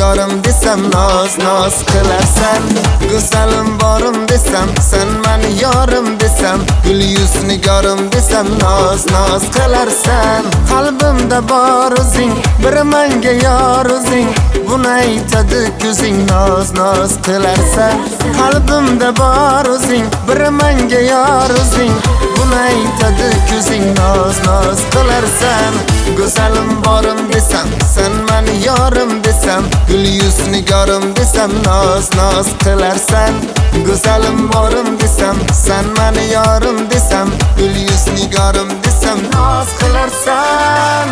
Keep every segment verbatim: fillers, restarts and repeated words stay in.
nigorim desam noz noz qilarsan. Go'zalim borim desam sen mani yorim desam, gul yuz nigorim desam noz noz qilarsan. Qalbimda bor o'zing, bir menga yor o'zing, buni aytadi ko'zing noz noz qilarsan. Qalbimda bor o'zing, bir menga yor o'zing, buni aytadi ko'zing noz noz qilarsan. Go'zalim borim desam sen mani yorim desam, gul yuz nigorim desam noz noz qilarsan. Go'zalim borim desam sen mani yorim desam, gul yuz nigorim desam noz qilarsan.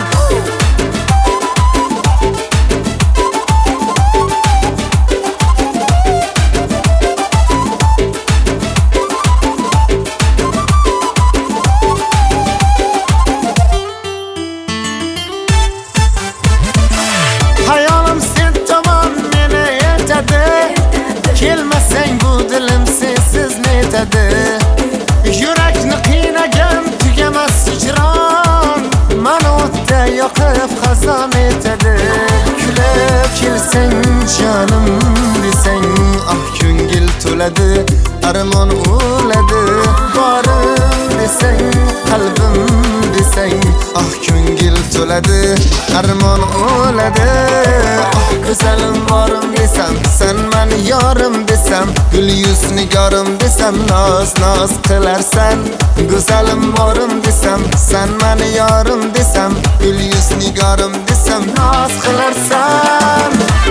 Hayolim sen tomon meni yetadi, kelmasang bu dilim sensiz netadi. Yurakni qiynagan tugamas hijron, mani o'tda yoqib xazon etadi. Kulib kelsang jonim desang, ah ko'ngil to'ladi, armon o'ladi. Borim desang, qalbim desang, ah ko'ngil to'ladi, armon o'ladi. Ah go'zalim borim desam sen mani yorim desam, gul yuz nigorim desam noz noz qilarsan. Go'zalim borim desam sen mani yorim desam, gul yuz nigorim desam noz qilarsan.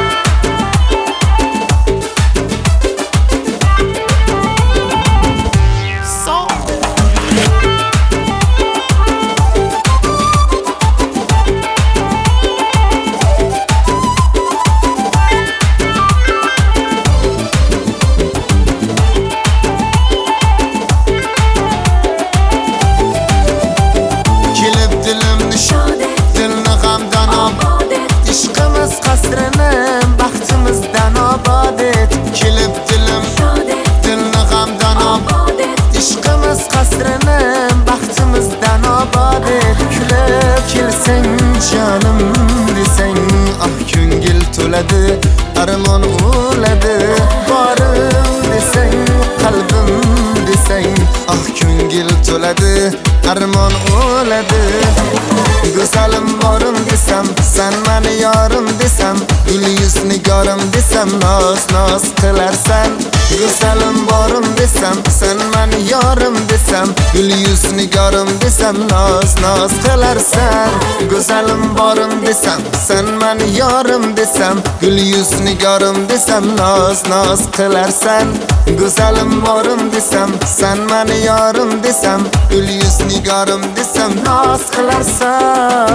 Baxtimizdan obod et, kelib dilim dilni g'amdan obod et. Ishqimiz qasrini baxtimizdan obod et. Kulib kelsang jonim desang, ah ko'ngil to'ladi, armon o'ladi. Borim desang, qalbim desang, ah ko'ngil to'ladi, armon o'ladi. Go'zalim borim desam sen mani yorim desam, gul yuz nigorim desam noz noz qilarsan. Go'zalim borim desam sen mani yorim desam, gul yuz nigorim desam noz noz qilarsan. Go'zalim borim desam sen mani yorim desam, gul yuz nigorim desam noz noz qilarsan. Go'zalim borim desam sen mani yorim desam, gul yuz nigorim desam noz qilarsan.